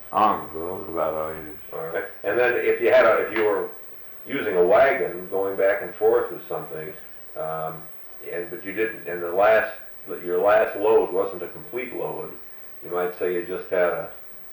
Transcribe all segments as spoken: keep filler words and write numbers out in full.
arm globe is about all you use. All right. And then if you had a, if you were using a wagon going back and forth with something, um, and but you didn't, and the last, your last load wasn't a complete load, you might say you just had a.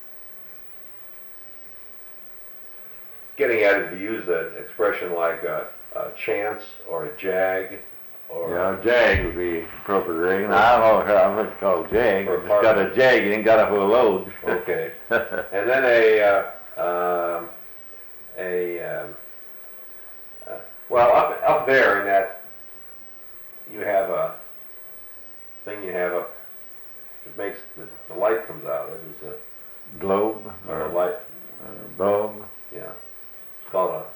Getting at it, to use an expression like a, a chance or a jag, or Yeah, a jag would be appropriate. And I don't know how much called jag. Or If it's got a jag, you ain't got a full load. okay. And then a uh, um, a um, uh, well up up there in that you have a thing you have a it makes the, the light comes out. It is a Globe or or a light. a bulb. Yeah, it's called a.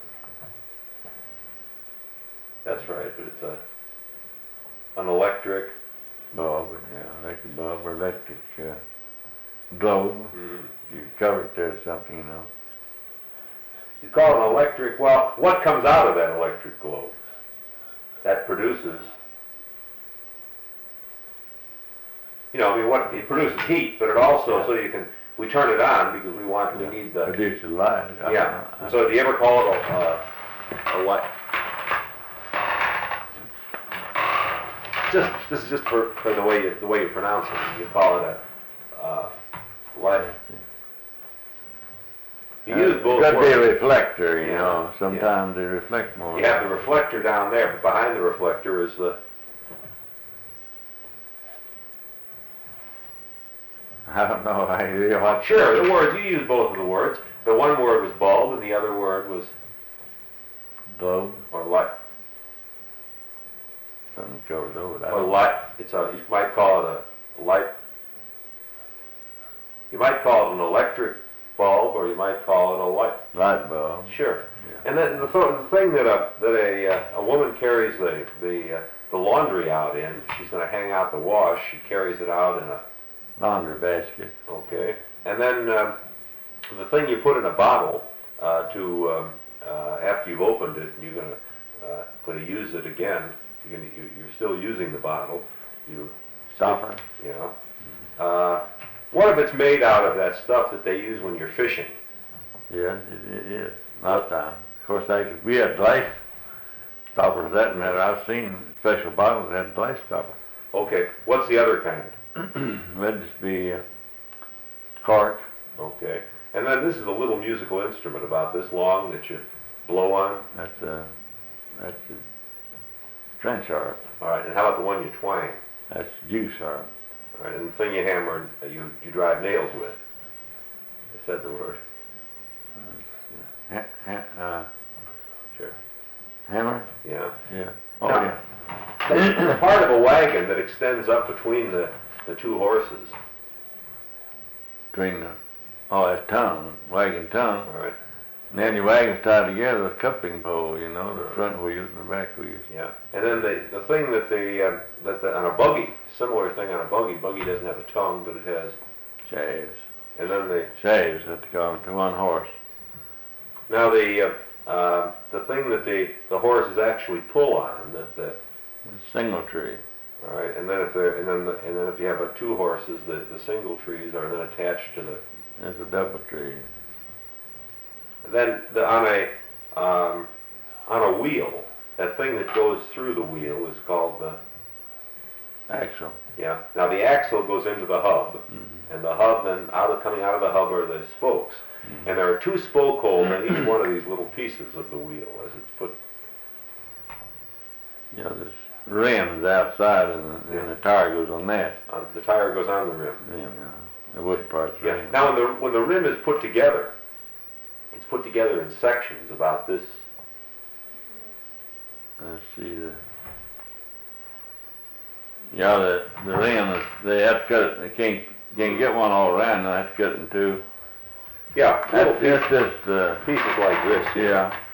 That's right, but it's a an electric Bulb, yeah, electric bulb or electric uh, globe. mm, You cover it there with something, you know. you call it an electric. Well, what comes out of that electric globe that produces? You know, I mean, what it produces heat, but it also Yeah. so you can we turn it on because we want we need the Produce the light. yeah. I, I, So do you ever call it a uh, a light? Just this is just for, for the way you the way you pronounce it. You call it a uh, light. You uh, use both Could be a words. reflector, you Yeah, know. Sometimes they reflect more. You have the reflector down there, but behind the reflector is the I don't know. I you know what. sure the words. You use both of the words. The one word was bulb, and the other word was Globe. or light. Something covers over that. Or light. It's a. You might call it a light. You might call it an electric bulb, or you might call it a light. Light bulb. Sure. Yeah. And then the, th- the thing that a that a uh, a woman carries the the uh, the laundry out in, she's going to hang out the wash. She carries it out in a Laundry basket. okay, and then um, the thing you put in a bottle uh, to um, uh, after you've opened it, and you're going to uh, going to use it again. You're going to you, you're still using the bottle. You Stopper. you know. Uh, what if it's made out of that stuff that they use when you're fishing? Yeah, it, it is. Not time. Of course, they, we had glass stoppers. That matter. I've seen special bottles that had glass stoppers. Okay, what's the other kind? That'd just be uh, cork. Okay. And then this is a little musical instrument about this long that you blow on. That's a that's a trench harp. All right. And how about the one you twang? That's juice harp. All right. And the thing you hammer, uh, you you drive nails with. I said the word. Ha, ha, uh, Sure. hammer. Yeah. Yeah. Oh Now- yeah. The, the part of a wagon that extends up between the the two horses. Between the oh that tongue, wagon tongue. All right. And then your wagon's tied together with a cupping pole. You know, the front wheels and the back wheels. Yeah. And then the the thing that the uh, that the, on a buggy, similar thing on a buggy. Buggy doesn't have a tongue, but it has. Shaves. And then the Shaves. That they call them to one horse. now the uh, uh, the thing that the the horses actually pull on that the Single tree. all right, and then if they're and then the, and then if you have a two horses, the the single trees are then attached to the. There's a double tree. Then the, on a um, on a wheel, that thing that goes through the wheel is called the Axle. yeah. Now the axle goes into the hub, Mm-hmm. and the hub then out of coming out of the hub are the spokes, Mm-hmm. and there are two spoke holes in each one of these little pieces of the wheel as it's put. You know, this rim is outside, and the, Yeah. and the tire goes on that. On, the tire goes on the rim. Yeah, the wood part's Yeah. rim. Now when the when the rim is put together, it's put together in sections about this. Let's see the. Yeah, the the rim is. They have to cut it. They can't can't get one all around. They have to cut it in two. Yeah, little That's, that's just uh, pieces like this. yeah.